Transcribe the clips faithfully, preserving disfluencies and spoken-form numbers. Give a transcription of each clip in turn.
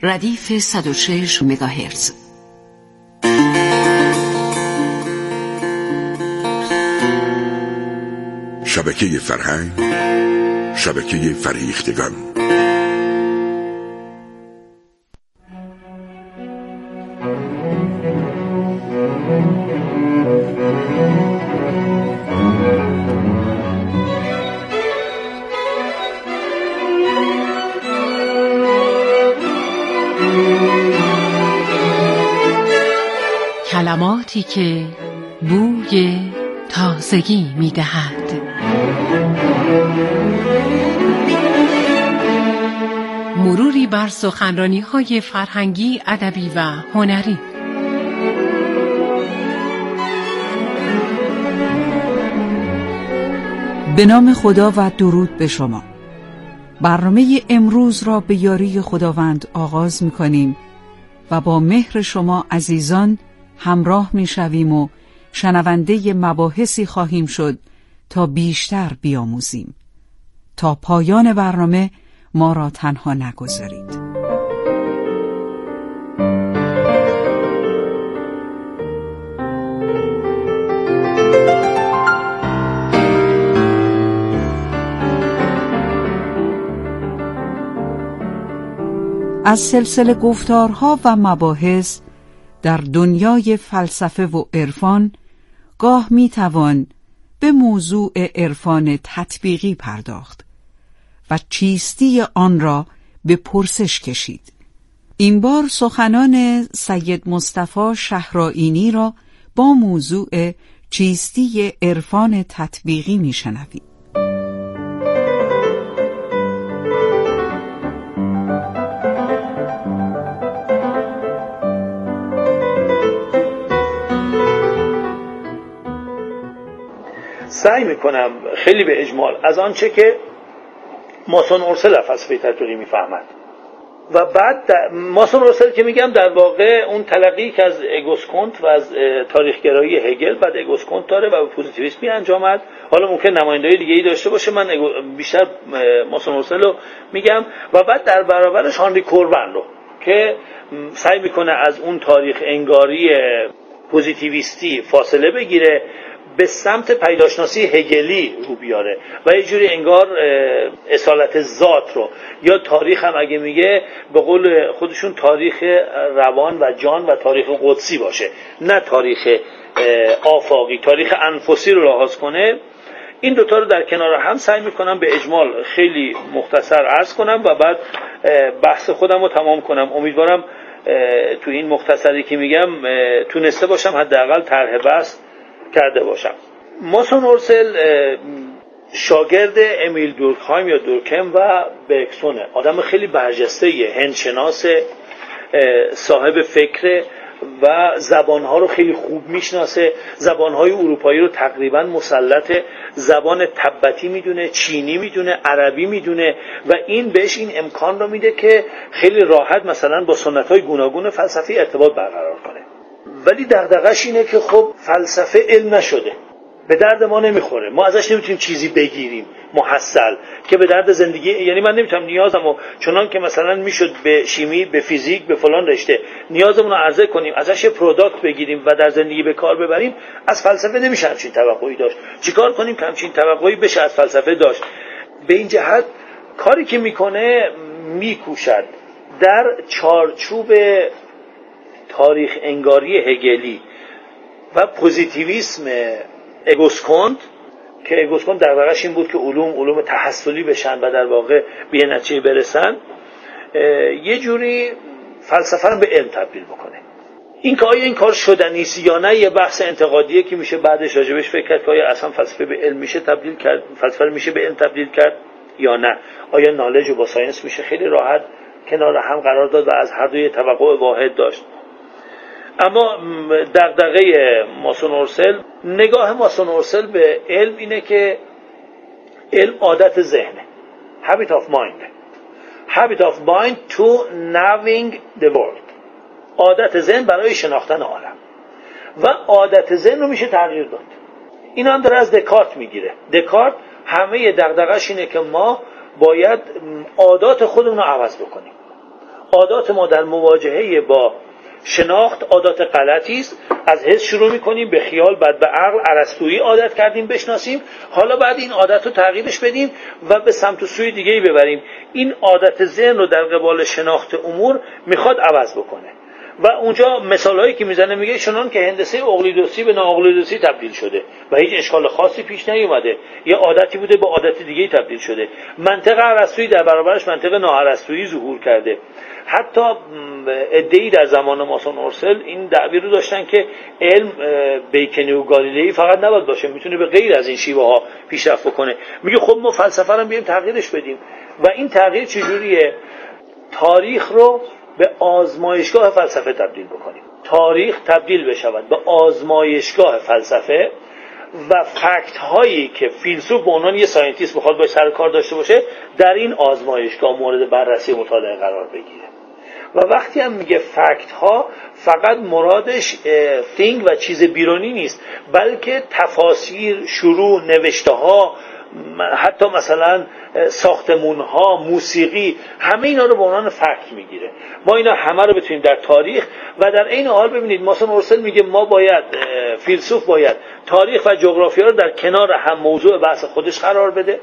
ردیف صد و شش مگاهرتز. شبکه فرهنگ، شبکه فریختگان. کلماتی که بوی تازگی می دهد. مروری بر سخنرانی‌های فرهنگی، ادبی و هنری. به نام خدا و درود به شما. برنامه امروز را به یاری خداوند آغاز می کنیم و با مهر شما عزیزان همراه می شویم و شنونده مباحثی خواهیم شد تا بیشتر بیاموزیم. تا پایان برنامه ما را تنها نگذارید. از سلسله گفتارها و مباحث در دنیای فلسفه و عرفان گاه می توان به موضوع عرفان تطبیقی پرداخت و چیستی آن را به پرسش کشید. این بار سخنان سید مصطفی شهرآیینی را با موضوع چیستی عرفان تطبیقی می شنوید. سعی میکنم خیلی به اجمال از آنچه که ماسون اورسل فلسفه تطبیقی میفهمد و بعد ماسون اورسل که میگم در واقع اون تلقی که از اگوست کنت و از تاریخگرایی هگل بعد اگوست کنت داره و پوزیتیویسم انجامد. حالا ممکن نماینده‌های دیگه‌ای داشته باشه، من بیشتر ماسون اورسل رو میگم و بعد در برابرش هانری کوربن رو که سعی میکنه از اون تاریخ انگاری پوزیتیویستی فاصله بگیره، به سمت پیداشناسی هگلی رو بیاره و یه جوری انگار اصالت ذات رو، یا تاریخ هم اگه میگه به قول خودشون تاریخ روان و جان و تاریخ قدسی باشه، نه تاریخ آفاقی، تاریخ انفسی رو لحاظ کنه. این دوتا رو در کنار هم سعی میکنم به اجمال خیلی مختصر عرض کنم و بعد بحث خودم رو تمام کنم. امیدوارم تو این مختصری که میگم تونسته باشم حداقل طرح بحث کرده باشم. ماسون اورسل شاگرد امیل دورکهایم یا دورکهم و برگسونه، آدم خیلی برجسته، هندشناس، صاحب فکر و زبانها رو خیلی خوب میشناسه. زبانهای اروپایی رو تقریبا مسلطه، زبان تبتی میدونه، چینی میدونه، عربی میدونه و این بهش این امکان رو میده که خیلی راحت مثلا با سنت‌های گوناگون فلسفی ارتباط برقرار کنه. ولی دغدغه‌اش اینه که خب فلسفه علم نشده، به درد ما نمیخوره، ما ازش نمیتونیم چیزی بگیریم محصل که به درد زندگی، یعنی من نمیتونم نیازمو چنان که مثلا میشد به شیمی، به فیزیک، به فلان رشته نیازمون رو عرضه کنیم، ازش پروداکت بگیریم و در زندگی به کار ببریم، از فلسفه نمیشه همچین توقعی داشت. چیکار کنیم که همچین توقعی بشه از فلسفه داشت؟ به این جهت کاری که میکنه میکوشد در چارچوب تاریخ انگاری هگلی و پوزیتیویسم اگوست کنت که اگوست کنت دغدغه‌اش این بود که علوم علوم تحصلی بشن و در واقع به یه نتیجه برسن، یه جوری فلسفه رو به علم تبدیل بکنه. این که آیا این کار شدنیست یا نه یه بحث انتقادیه که میشه بعدش راجبش فکر کرد که آیا اصلا فلسفه به علم میشه تبدیل کرد، فلسفه رو میشه به علم تبدیل کرد یا نه، آیا نالج رو با ساینس میشه خیلی راحت کنار هم قرار داد و از هر دوی توقع واحد داشت. اما دغدغه ماسون اورسل، نگاه ماسون اورسل به علم اینه که علم عادت ذهنه، habit of mind habit of mind to knowing the world، عادت ذهن برای شناختن عالم و عادت ذهن رو میشه تغییر داد. این هم داره از دکارت میگیره. دکارت همه دغدغه‌اش اینه که ما باید عادات خودمون رو عوض بکنیم. عادات ما در مواجهه با شناخت عادات غلطی است. از حس شروع می‌کنیم، به خیال، بعد به عقل. ارسطویی عادت کردیم بشناسیم، حالا بعد این عادت رو تغییرش بدیم و به سمت و سوی دیگه‌ای ببریم. این عادت ذهن رو در قبال شناخت امور میخواد عوض بکنه و اونجا مثالایی که میزنه میگه چنان که هندسه اقلیدوسی به نااقلیدوسی تبدیل شده و هیچ اشکال خاصی پیش نیومده، یه عادتی بوده به عادت دیگه‌ای تبدیل شده. منطق ارسطویی در برابرش منطق ناارسطویی ظهور کرده. حتی ادعی در زمان ماسون اورسل این دعوی رو داشتن که علم بیکنی و گالیلئی فقط نباید باشه، میتونه به غیر از این شیوه ها پیشرفت بکنه. میگه خب ما فلسفه رو بیایم تغییرش بدیم و این تغییر چجوریه؟ تاریخ رو به آزمایشگاه فلسفه تبدیل بکنیم. تاریخ تبدیل بشود به آزمایشگاه فلسفه و فکت هایی که فیلسوف به عنوان یه ساینتیست بخواد باش سر کار داشته باشه در این آزمایشگاه مورد بررسی مطالعه قرار بگیره. و وقتی هم میگه فکت ها فقط مرادش thing و چیز بیرونی نیست، بلکه تفاسیر، شروع، نوشته ها، حتی مثلا ساختمون ها، موسیقی، همه اینا رو به عنوان فکت میگیره. ما اینا همه رو بتونیم در تاریخ و در این حال ببینید ماسون اورسل میگه ما باید، فیلسوف باید تاریخ و جغرافیا رو در کنار هم موضوع بحث خودش قرار بده.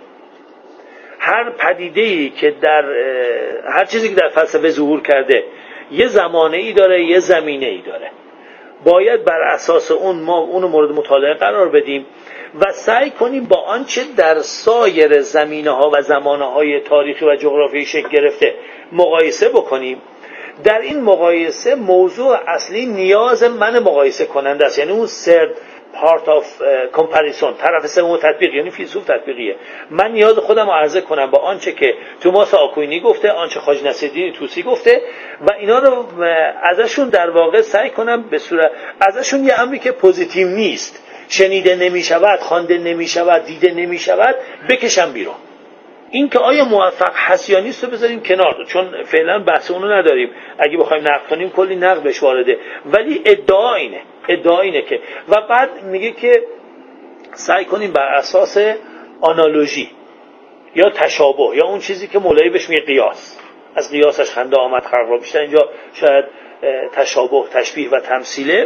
هر پدیده‌ای که در هر چیزی که در فلسفه ظهور کرده یه زمانه‌ای داره، یه زمینه‌ای داره. باید بر اساس اون ما اون مورد مطالعه قرار بدیم و سعی کنیم با آنچه در سایر زمینه‌ها و زمانه‌های تاریخی و جغرافیایی شکل گرفته مقایسه بکنیم. در این مقایسه موضوع اصلی نیاز من مقایسه کننده است، یعنی اون third part of comparison، طرف سوم تطبیق، یعنی فیلسوف تطبیقیه. من نیاز خودم رو عرضه کنم با آنچه که توماس آکوینی گفته، آنچه خواجه نصیرالدین طوسی گفته و اینا رو ازشون در واقع سعی کنم به صورت ازشون یه امری که پوزیتیو نیست، شنیده نمی شود، خوانده نمی شود، دیده نمی شود، بکشم بیرون. این که آیا موفق هست یا نیست رو بذاریم کنار، چون فعلا بحث اونو نداریم. اگه بخوایم نقد کنیم کلی نقد بهش وارده، ولی ادعا اینه ادعا اینه که و بعد میگه که سعی کنیم بر اساس آنالوژی یا تشابه یا اون چیزی که مولوی بهش میگه قیاس، از قیاسش خنده آمد خلق را، بیشتر اینجا شاید تشابه، تشبیه و تمثیله،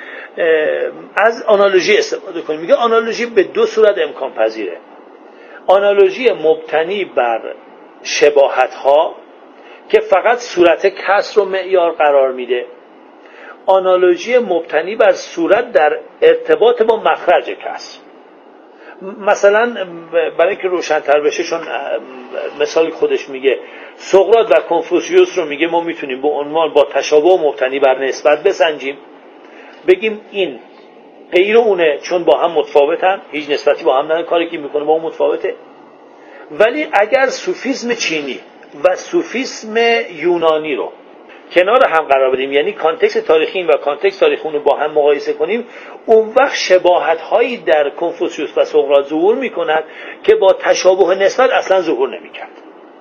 از آنالوژی استفاده کنیم. میگه آنالوژی به دو صورت امکان پذیره: آنالوژی مبتنی بر شباهت ها که فقط صورت کسر رو معیار قرار میده، آنالوژی مبتنی بر صورت در ارتباط با مخرج کسر. مثلا برای اینکه روشن‌تر بشه، چون مثال خودش میگه سقراط و کنفوسیوس رو میگه ما میتونیم به عنوان با تشابه مبتنی بر نسبت بسنجیم، بگیم این غیر اونه چون با هم متفاوتن، هیچ نسبتی با هم ندارن، کاری که میکنه با اون متفاوته. ولی اگر سوفیسم چینی و سوفیسم یونانی رو کنار هم قرار بدیم، یعنی کانتکست تاریخی این و کانتکست تاریخی اون رو با هم مقایسه کنیم، اون وقت شباهت هایی در کنفوسیوس و سقراط ظهور میکند که با تشابه نسبت اصلا ظهور نمیکرد.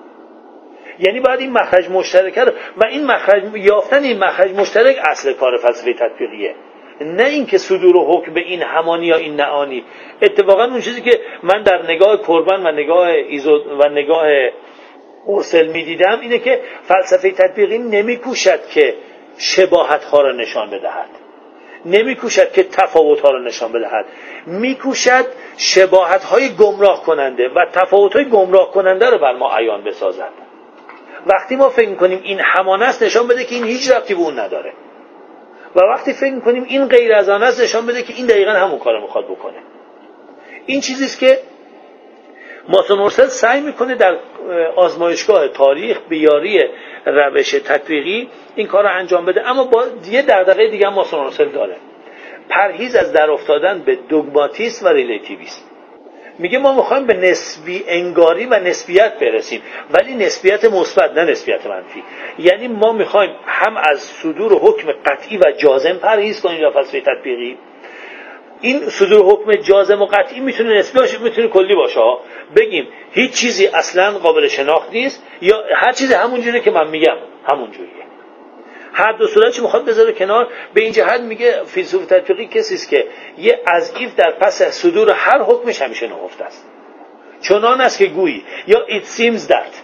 یعنی باید این مخرج مشترک و این مخرج یافتن این مخرج مشترک اصل کار فلسفه تطبیقیه، نه اینکه صدور و حکم به این همانی یا این نهانی. اتفاقا اون چیزی که من در نگاه کوربن و نگاه ایزود و نگاه اورسل میدیدم اینه که فلسفه تطبیقی نمیکوشد که شباهت ها را نشان بدهد، نمیکوشد که تفاوت ها را نشان بدهد، میکوشد شباهت های گمراه کننده و تفاوت های گمراه کننده رو بر ما عیان بسازد. وقتی ما فکر میکنیم این همان است، نشان بده که این هیچ ربطی به اون نداره، و وقتی فکر میکنیم این غیر از آن است، نشان بده که این دقیقاً همون کارو میخواد بکنه. این چیزی است که ماسون اورسل سعی میکنه در آزمایشگاه تاریخ به یاری روش تطبیقی این کار رو انجام بده. اما با یه دغدغه دیگه هم ماسون اورسل داره: پرهیز از در افتادن به دوگماتیسم و ریلیتیویسم. میگه ما میخوایم به نسبی انگاری و نسبیت برسیم، ولی نسبیت مثبت، نه نسبیت منفی. یعنی ما میخوایم هم از صدور حکم قطعی و جازم پرهیز کنیم در فلسفه تطبیقی. این صدور حکم جازم و قطعی میتونه نسبی باشه، میتونه کلی باشه. بگیم هیچ چیزی اصلا قابل شناخت نیست، یا هر چیزی همون جوریه که من میگم همون جوریه. هر دو صورتش میخواد بذاره کنار. به این جهت میگه فیلسوف تطبیقی کسی است که یه ازیف در پس صدور هر حکمش همیشه نهفته است. چنان است که گویی، یا it seems that،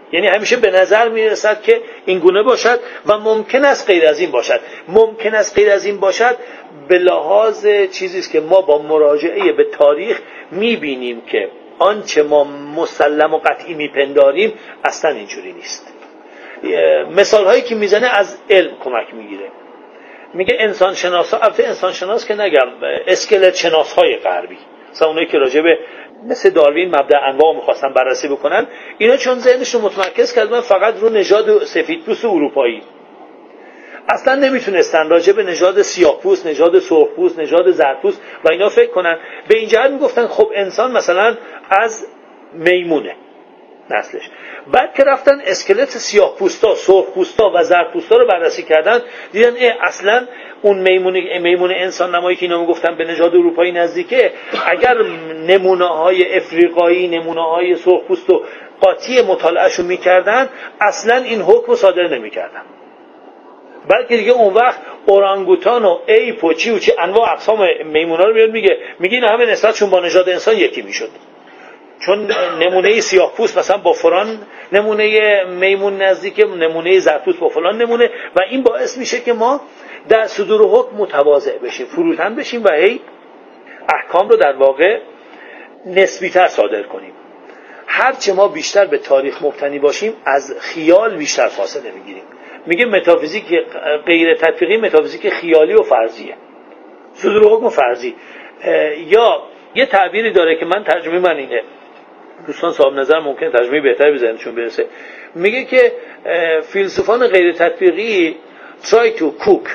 یعنی همیشه به نظر میرسد که این گونه باشد و ممکن است غیر از این باشد. ممکن است غیر از این باشد به لحاظ چیزی است که ما با مراجعه به تاریخ میبینیم که آنچه ما مسلم و قطعی میپنداریم اصلا اینجوری نیست. مثال هایی که میزنه از علم کمک میگیره. میگه انسان شناسا، البته انسان شناس که نگم، اسکلت شناس های غربی، مثلا اونایی که راجع به مثل داروین مبدأ انواع میخواستن بررسی بکنن، اینا چون ذهنشون متمرکز کردن فقط رو نژاد سفیدپوست اروپایی، اصلا نمیتونستن راجع به نژاد سیاه‌پوست، نژاد سرخپوست، نژاد زردپوست و اینا فکر کنن. به این جهت میگفتن خب انسان مثلا از میمونه نسلش. بعد که رفتن اسکلت سیاه‌پوستا، سرخپوستا و زردپوستا رو بررسی کردن، دیدن اصلا اون میمونه میمونه انسان نمایی که اینا میگفتن به نژاد اروپایی نزدیکه، اگر نمونه‌های افریقایی، نمونه‌های سرخپوست و قاطی مطالعهشو میکردن اصلا این حکم صادر نمیکردن. بلکه دیگه اون وقت اورانگوتان و ایپ و چی و چی انواع اقسام میمونا رو میاد میگه میگه اینا همه نسبتشون با نژاد انسان یکی میشد، چون نمونه سیاه‌پوست مثلا با فلان نمونه میمون نزدیک، نمونه زردپوست با فلان نمونه، و این باعث میشه که ما در صدور حکم متواضع بشیم، فروتن بشیم و هی احکام رو در واقع نسبی‌تر صادر کنیم. هرچه ما بیشتر به تاریخ مبتنی باشیم از خیال بیشتر فاصله میگیریم. میگه متافیزیک غیر تطبیقی متافیزیک خیالی و فرضیه، صدور حکم فرضی. یا یه تعبیری داره که من ترجمه من اینه، دوستان صاحب نظر ممکن ترجمه بهتری بزنن چون برسه. میگه که فیلسوفان غیر تطبیقی try to cook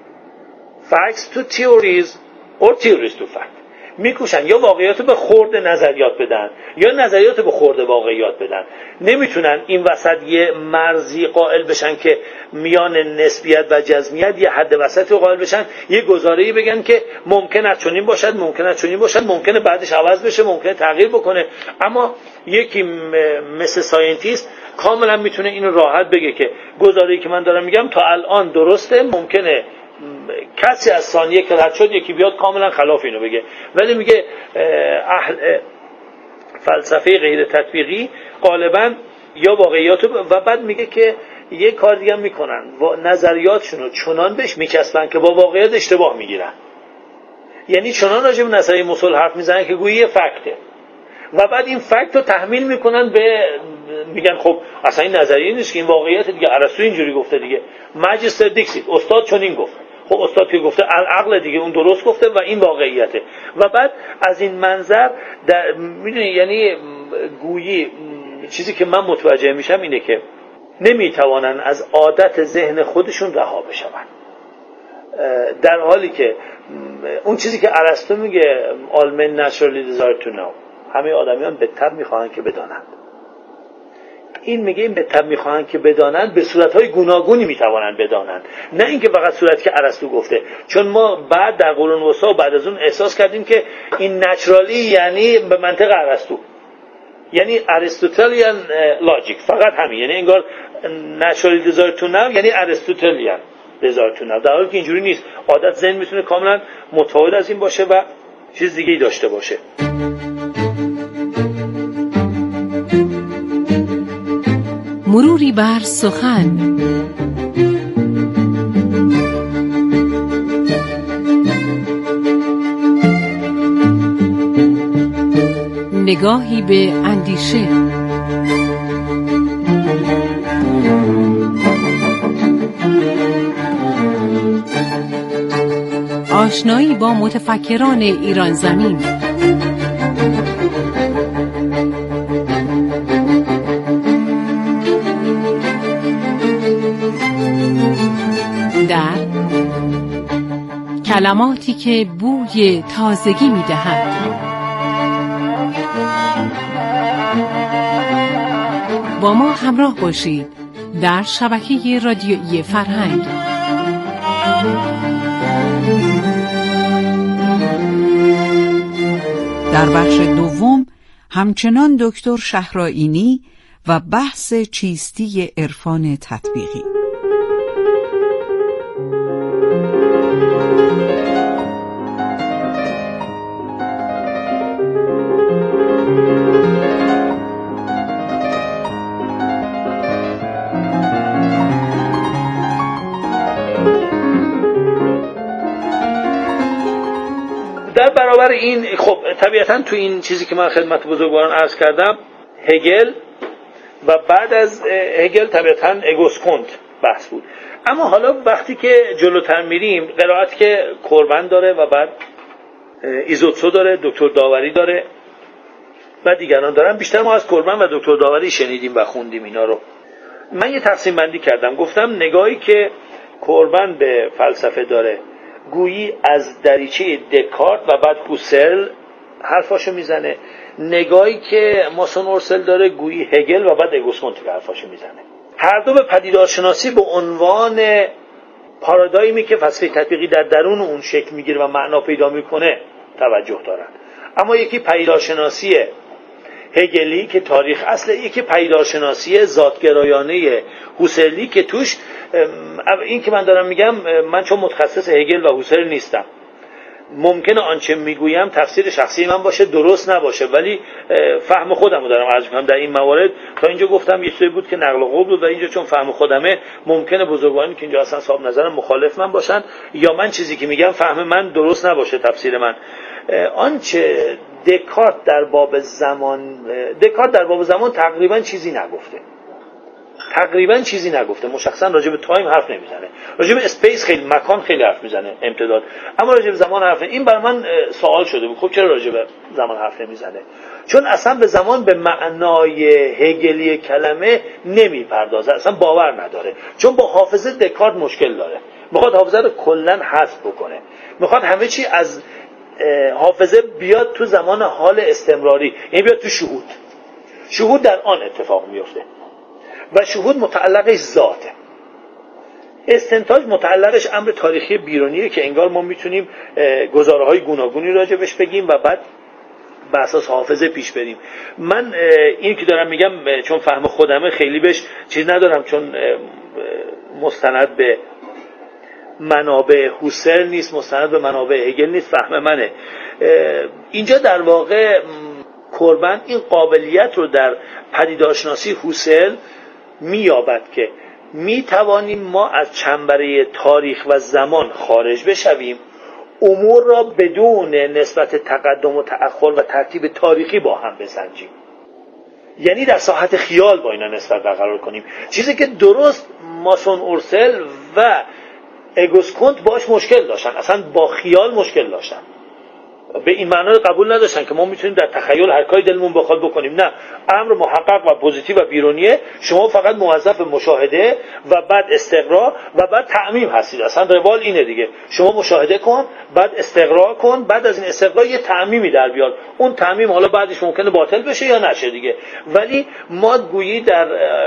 facts to theories or theories to fact، میکوشن یا واقعیات به خورد نظریات بدن یا نظریات به خورد واقعیات بدن. نمیتونن این وسط یه مرزی قائل بشن که میان نسبیت و جزمیت یه حد وسطی قائل بشن، یه گزاره‌ای بگن که ممکن است چنین باشد، ممکن است چنین باشد، ممکنه بعدش عوض بشه، ممکنه تغییر بکنه. اما یکی مثل ساینتیست کاملا میتونه اینو راحت بگه که گزاره‌ای که من دارم میگم تا الان درسته، ممکنه کسی از ثانیه که رد شد یکی بیاد کاملا خلاف اینو بگه. ولی میگه اهل فلسفه غیر تطبیقی غالبا یا واقعیات، و بعد میگه که یه کار دیگه میکنن، نظریاتشون رو چنان بهش میچسبن که با واقعیت اشتباه میگیرن. یعنی چنان راجع به نظریه مسل حرف میزنن که گویی فکته، و بعد این فکت رو تحمیل میکنن به، میگن خب اصلا این نظریه نیست که این واقعیت دیگه، ارسطو اینجوری گفته دیگه، ماجستر دیکسیت، استاد چنین گفت. خب استاد که گفته عقل دیگه اون درست گفته و این واقعیته. و بعد از این منظر در میدونی یعنی گویی چیزی که من متوجه میشم اینه که نمیتوانن از عادت ذهن خودشون رها بشن، در حالی که اون چیزی که ارسطو میگه all men naturally desire to know، همه آدمیان به طبع میخواهند که بدانند. این میگه این به طبع میخواهند که بدانند به صورتهای گوناگونی میتوانند بدانند، نه اینکه فقط صورتی که ارسطو گفته. چون ما بعد در قرون وسطا و بعد از اون احساس کردیم که این نچرالی یعنی به منطق ارسطو، یعنی اریستوتلیان لاجیک، فقط همین، یعنی انگار نچرالی دیزایر تو نو یعنی اریستوتلیان دیزایر تو نو، در حالی که اینجوری نیست. عادت ذهن میتونه کاملا متفاوت از این باشه و چیز دیگه‌ای داشته باشه. مروری بر سخن. نگاهی به اندیشه. آشنایی با متفکران ایران زمین. در کلماتی که بوی تازگی می‌دهند. با ما همراه باشید در شبکه رادیویی فرهنگ. در بخش دوم همچنان دکتر شهرآیینی و بحث چیستی عرفان تطبیقی. برابر این خب طبیعتاً تو این چیزی که من خدمت بزرگواران عرض کردم هگل و بعد از هگل طبیعتاً اگوسکونت بحث بود. اما حالا وقتی که جلوتر میریم قرائت که کوربن داره و بعد ایزوتسو داره، دکتر داوری داره و دیگران دارن، بیشتر ما از کوربن و دکتر داوری شنیدیم و خوندیم اینا رو. من یه تقسیم بندی کردم، گفتم نگاهی که کوربن به فلسفه داره گویی از دریچه دکارت و بعد هوسرل حرفاشو میزنه، نگاهی که ماسون اورسل داره گویی هگل و بعد اگوسکونت که حرفاشو میزنه. هر دو به پدیدارشناسی به عنوان پارادایمی که فلسفه تطبیقی در درون اون شکل میگیره و معنا پیدا میکنه توجه دارن. اما یکی پدیدارشناسی هگلی که تاریخ اصله، یکی پدیدارشناسی ذاتگرایانه هوسرلی که توش این که من دارم میگم، من چون متخصص هگل و هوسرل نیستم ممکنه آنچه میگویم تفسیر شخصی من باشه، درست نباشه، ولی فهم خودم رو دارم عرض میکنم در این موارد. تا اینجا گفتم یه چیزی بود که نقل قول بود و اینجا چون فهم خودمه ممکنه بزرگوارانی که اینجا اصلا صاحب نظرم مخالف من باشن یا من چیزی که میگم فهم من درست نباشه تفسیر من. آنچه دکارت در باب زمان دکارت در باب زمان تقریبا چیزی نگفته تقریبا چیزی نگفته مشخصا راجع به تایم حرف نمیزنه، راجع به اسپیس خیلی مکان خیلی حرف میزنه امتداد، اما راجع به زمان حرف. این برای من سوال شده بود، خب چرا راجع به زمان حرف نمیزنه؟ چون اصلا به زمان به معنای هگلی کلمه نمیپردازه، اصلا باور نداره، چون با حافظه دکارت مشکل داره، میخواد حافظه رو کلا حذف بکنه، میخواد همه چی از حافظه بیاد تو زمان حال استمراری، یعنی بیاد تو شهود. شهود در آن اتفاق میفته و شهود متعلقش ذاته، استنتاج متعلقش امر تاریخی بیرونیه که انگار ما میتونیم گزاره‌های گوناگونی راجبش بگیم و بعد به اساس حافظه پیش بریم. من این که دارم میگم چون فهم خودمه خیلی بهش چیز ندارم، چون مستند به منابع هوسرل نیست، مستند به منابع هگل نیست، فهم منه. اینجا در واقع کوربن این قابلیت رو در پدیدارشناسی هوسرل می‌یابد که می‌توانیم ما از چنبره تاریخ و زمان خارج بشویم، امور را بدون نسبت تقدم و تأخر و ترتیب تاریخی با هم بسنجیم، یعنی در ساحت خیال با اینا نسبت برقرار کنیم، چیزی که درست ماسون اورسل و اگوسکونت باش مشکل داشتن، اصلا با خیال مشکل داشتن، به این معنی قبول نداشتن که ما میتونیم در تخیل هر کاری دلمون بخواد بکنیم. نه، امر محقق و پوزیتیو و بیرونیه، شما فقط موظف به مشاهده و بعد استقرا و بعد تعمیم هستید. اصلا روال اینه دیگه، شما مشاهده کن، بعد استقرا کن، بعد از این استقرا یه تعمیمی در بیار، اون تعمیم حالا بعدش ممکنه باطل بشه یا نشه دیگه. ولی ما گویی در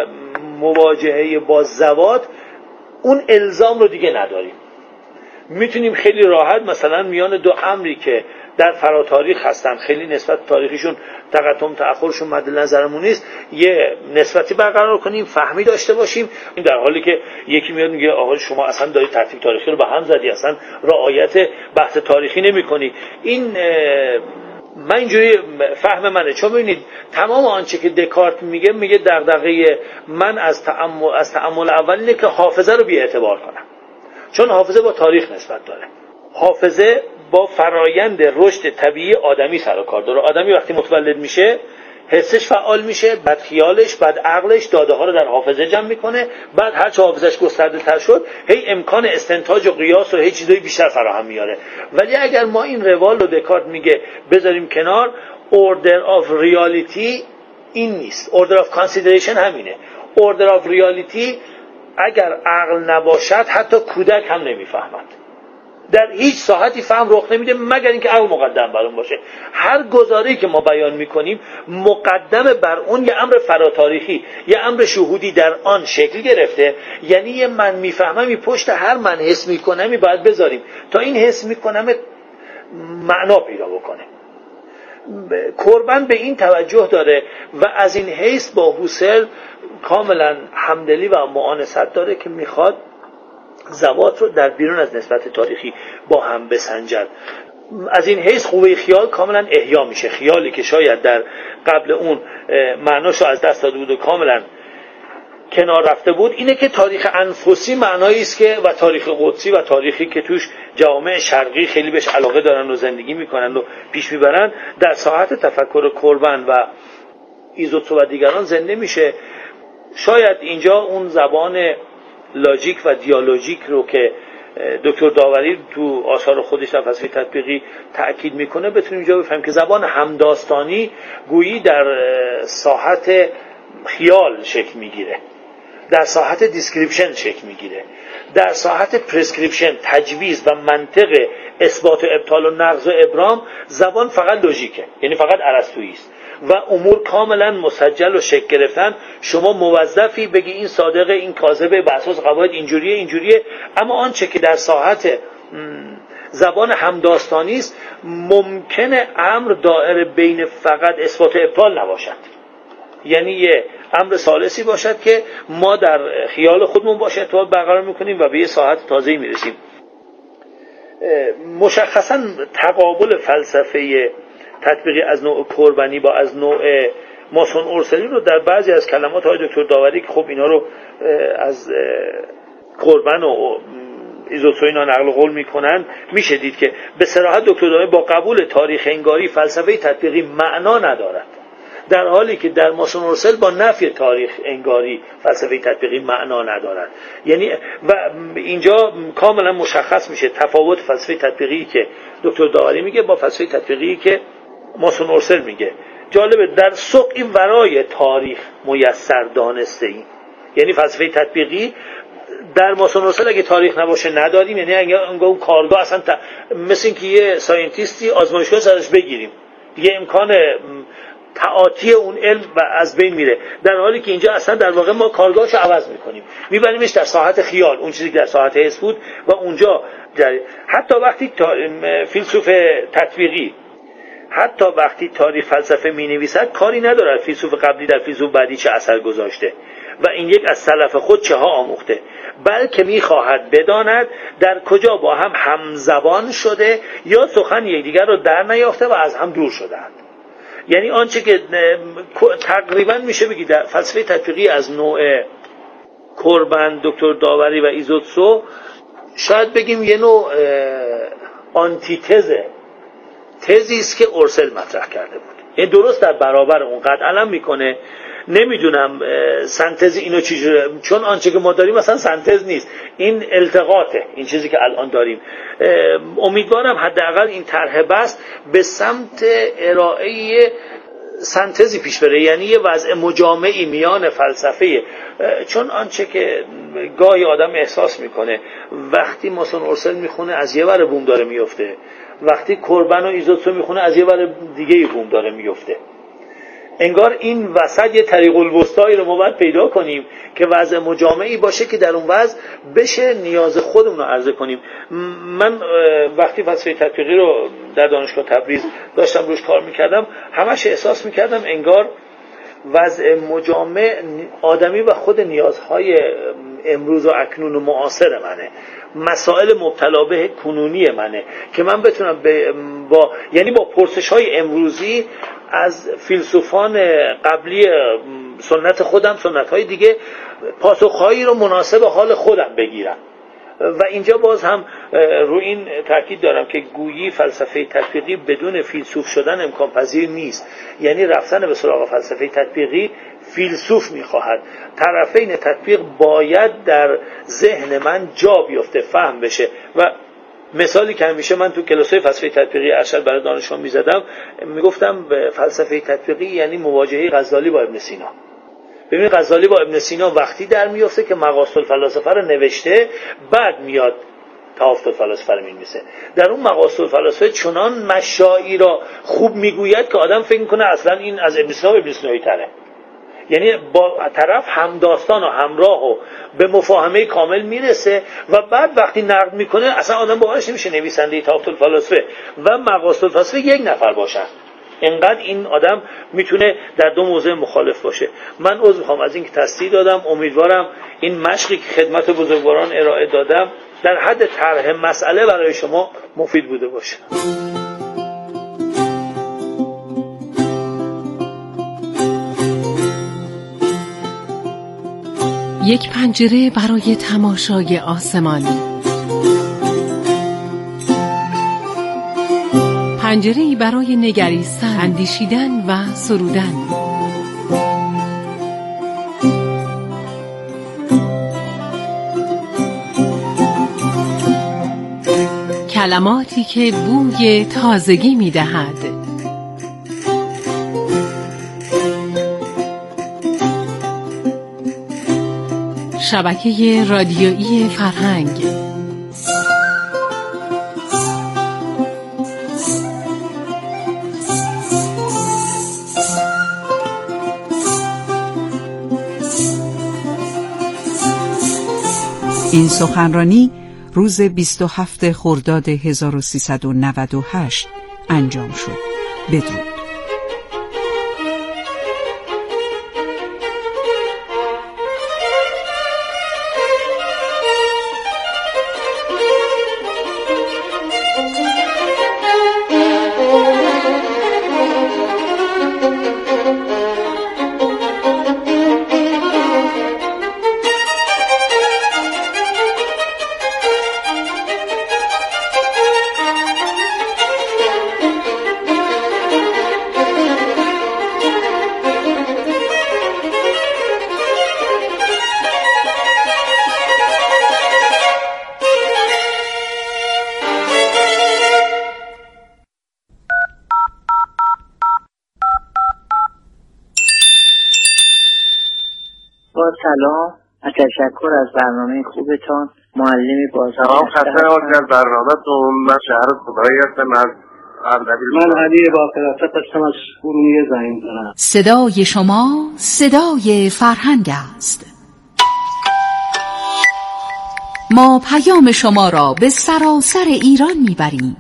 مواجهه با زوات اون الزام رو دیگه نداریم، میتونیم خیلی راحت مثلا میان دو امری که در فراتاریخ هستن، خیلی نسبت تاریخیشون تقدم تأخرشون مد نظرمون نیست، یه نسبتی برقرار کنیم، فهمی داشته باشیم، این در حالی که یکی میاد میگه آقا شما اصلا داری ترتیب تاریخی رو به هم زدی، اصلا رعایت بحث تاریخی نمی‌کنی. این من اینجوری فهم منه، چون ببینید تمام آنچه که دکارت میگه میگه دغدغه من از تأمل از تأمل اول اینه که حافظه رو بی اعتبار کنم، چون حافظه با تاریخ نسبت داره، حافظه با فرایند رشد طبیعی آدمی سر و کار داره. آدمی وقتی متولد میشه حسش فعال میشه، بعد خیالش، بعد عقلش داده ها رو در حافظه جمع میکنه، بعد هر چه حافظش گسترده تر شد هی امکان استنتاج و قیاس و هی چیزای بیشتر فراهم میاره. ولی اگر ما این روال رو دکارت میگه بذاریم کنار، order of reality این نیست، order of consideration همینه. order of reality اگر عقل نباشد حتی کودک هم نمیفهمد، در هیچ ساحتی فهم رخ نمیده مگر اینکه عقل مقدم بر اون باشه. هر گزاره‌ای که ما بیان میکنیم مقدم بر اون یه امر فراتاریخی، یه امر شهودی در آن شکل گرفته، یعنی یه من میفهممی پشت هر من حس میکنمی باید بذاریم تا این حس میکنم معنا پیدا بکنه. کوربن به این توجه داره و از این حیث با هوسرل کاملا همدلی و معانست داره که میخواد زوات رو در بیرون از نسبت تاریخی با هم بسنجد. از این حیث قوه خیال کاملا احیا میشه، خیالی که شاید در قبل اون معناش رو از دست داده بود و کاملا کنار رفته بود اینه که تاریخ انفسی معنایی است که و تاریخ قدسی و تاریخی که توش جامعه شرقی خیلی بهش علاقه دارن و زندگی میکنن و پیش میبرن در ساحت تفکر کوربن و ایزوتسو و دیگران زنده میشه. شاید اینجا اون زبان لاجیک و دیالوژیک رو که دکتر داوری تو آثار خودش در فلسفه تطبیقی تأکید میکنه بتونیم اینجا بفهمیم که زبان همداستانی گویی در ساحت خیال شکل میگیره، در ساحت دیسکریپشن شکل میگیره، در ساحت پرسکریپشن، تجویز و منطق اثبات و ابطال و نقض و ابرام زبان فقط لوژیکه، یعنی فقط ارسطویی است و امور کاملا مسجل و شکل گرفتن. شما موظفی بگی این صادقه، این کاذبه، بر اساس قواعد اینجوریه اینجوریه. اما آنچه که در ساحت زبان همداستانی است ممکنه امر دائر بین فقط اثبات و ابطال نباشد، یعنی یه امر ثالثی باشد که ما در خیال خودمون باشه ارتباط برقرار میکنیم و به یه ساحت تازه‌ای میرسیم. مشخصا تقابل فلسفه تطبیقی از نوع کوربنی با از نوع ماسون اورسلی رو در بعضی از کلمات های دکتر داوری که خب اینا رو از کوربن و ایزوتسو اینا نقل قول میکنن میشه دید که به صراحت دکتر داوری با قبول تاریخ انگاری فلسفه تطبیقی معنا ندارد، در حالی که در ماسون اورسل با نفی تاریخ انگاری فلسفه تطبیقی معنا ندارد. یعنی و اینجا کاملا مشخص میشه تفاوت فلسفه تطبیقی که دکتر داوری میگه با فلسفه تطبیقی که ماسون اورسل میگه. جالبه در سوقی ورای تاریخ میسر دانسته ای، یعنی فلسفه تطبیقی در ماسون اورسل اگه تاریخ نباشه نداریم، یعنی اگه اون کارگاه اصلا ت... مثل اینکه یه ساینتیستی آزمایشگاه سرش بگیریم یه امکان تعاطی اون علم و از بین میره، در حالی که اینجا اصلا در واقع ما کارگاهشو عوض میکنیم، میبریمش در ساحت خیال، اون چیزی که در ساحت حس بود و اونجا در... حتی وقتی تا... فیلسوف تطبیقی حتی وقتی تاریخ فلسفه مینویسد کاری ندارد فیلسوف قبلی در فیلسوف بعدی چه اثر گذاشته و این یک از سلف خود چه ها آموخته، بلکه میخواهد بداند در کجا با هم همزبان شده یا سخن یکدیگر رو در نیافته و از هم دور شدند. یعنی آنچه که تقریبا میشه بگید در فلسفه تطبیقی از نوع کوربن، دکتر داوری و ایزوتسو شاید بگیم یه نوع آنتیتزه، تزی است که اورسل مطرح کرده بود. این درست در برابر اون قد علم میکنه. نمیدونم سنتز اینو چجوره، چون آنچه که ما داریم مثلا سنتز نیست، این التقاطه، این چیزی که الان داریم. امیدوارم حداقل این طرح بحث به سمت ارائه سنتزی پیش بره، یعنی یه وضع مجامعی میان فلسفه، چون آنچه که گاهی آدم احساس میکنه وقتی ماسون اورسل میخونه از یه ور بوم داره میفته، وقتی کوربن و ایزوتسو میخونه از یه ور دیگه بوم داره میفته. انگار این وسط یه طریق الوسطایی رو ما باید پیدا کنیم که وضع مجامعی باشه که در اون وضع بشه نیاز خودمون رو عرضه کنیم. من وقتی فلسفه تطبیقی رو در دانشگاه تبریز داشتم روش کار میکردم همش احساس میکردم انگار وضع مجامع آدمی و خود نیازهای امروز و اکنون و معاصر منه، مسائل مبتلا به کنونی منه که من بتونم با یعنی با پرسش‌های امروزی از فیلسوفان قبلی سنت خودم، سنت‌های دیگه، پاسخ‌هایی رو مناسب حال خودم بگیرم. و اینجا باز هم رو این تاکید دارم که گویی فلسفه تطبیقی بدون فیلسوف شدن امکان پذیر نیست، یعنی رفتن به سراغ فلسفه تطبیقی فیلسوف می‌خواهد. طرفین تطبیق باید در ذهن من جا بیفته، فهم بشه. و مثالی که همیشه من تو کلاس‌های فلسفه تطبیقی ارشد برای دانشجویان می‌زدم، میگفتم فلسفه تطبیقی یعنی مواجهه غزالی با ابن سینا. ببین غزالی با ابن سینا وقتی در میفته که مقاصد الفلاسفه رو نوشته، بعد میاد تحفظ الفلاسفه رو می‌نویسه. در اون مقاصد الفلاسفه چنان مشاعری را خوب میگوید که آدم فکر می‌کنه اصلا این از ابن سینا و ابن سینایی تره. یعنی با طرف همداستان و همراه و به مفاهمه کامل میرسه و بعد وقتی نقد میکنه اصلا آدم باورش نمیشه نویسنده تحفظ الفلاسفه و مقاصد الفلاسفه یک نفر باشن. انقدر این آدم میتونه در دو موضع مخالف باشه. من عذر میخوام از اینکه تصحیح دادم. امیدوارم این مشقی که خدمت بزرگواران ارائه دادم در حد طرح مسئله برای شما مفید بوده باشه. یک پنجره برای تماشای آسمان، پنجره‌ای برای نگریستن، اندیشیدن و سرودن. کلماتی که بوی تازگی می‌دهد. شبکه رادیویی فرهنگ. این سخنرانی روز بیست و هفتم خرداد هزار و سیصد و نود و هشت انجام شد. بدرود. سلام و تشکر از برنامه خوبتان. معلمی بازار. سلام، خسته نباشید از برنامه‌تون. من شهر خدایی هستم از اردبیل. من علی باقرافت هستم از ارومیه زنگ می‌زنم. صدای شما صدای فرهنگ است. ما پیام شما را به سراسر ایران میبریم.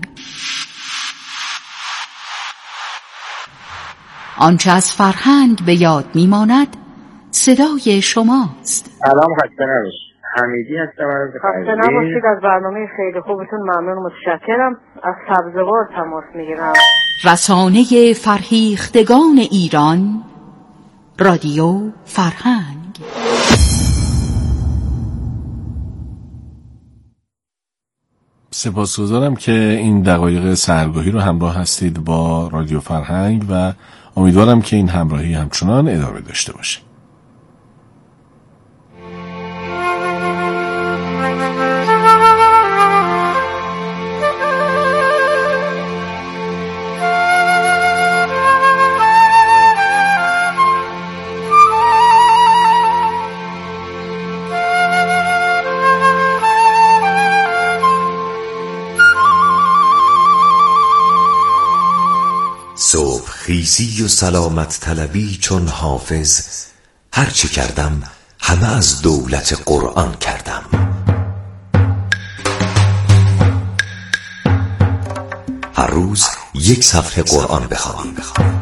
آنچه از فرهنگ به یاد میماند صدای شماست. سلام، خسته نباشید. حمیدی هستم از خسته نباشید. از برنامه خیلی خوبتون ممنون، متشکرم. از سبزوار تماس میگیرم. رسانه فرهیختگان ایران، رادیو فرهنگ. سپاسگزارم که این دقایق سحرگاهی رو همراه هستید با رادیو فرهنگ و امیدوارم که این همراهی همچنان ادامه داشته باشه. صبح خیزی و سلامت طلبی چون حافظ، هر چه کردم همه از دولت قرآن کردم. هر روز یک صفحه قرآن بخوانیم.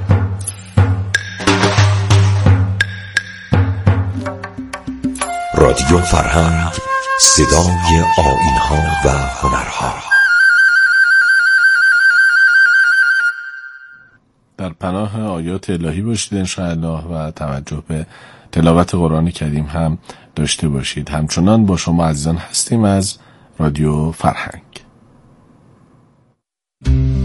رادیو فرهنگ، صدای آیین‌ها و هنرها. در پناه آیات الهی باشید انشاءالله و توجه به تلاوت قرآن کریم هم داشته باشید. همچنان با شما عزیزان هستیم از رادیو فرهنگ.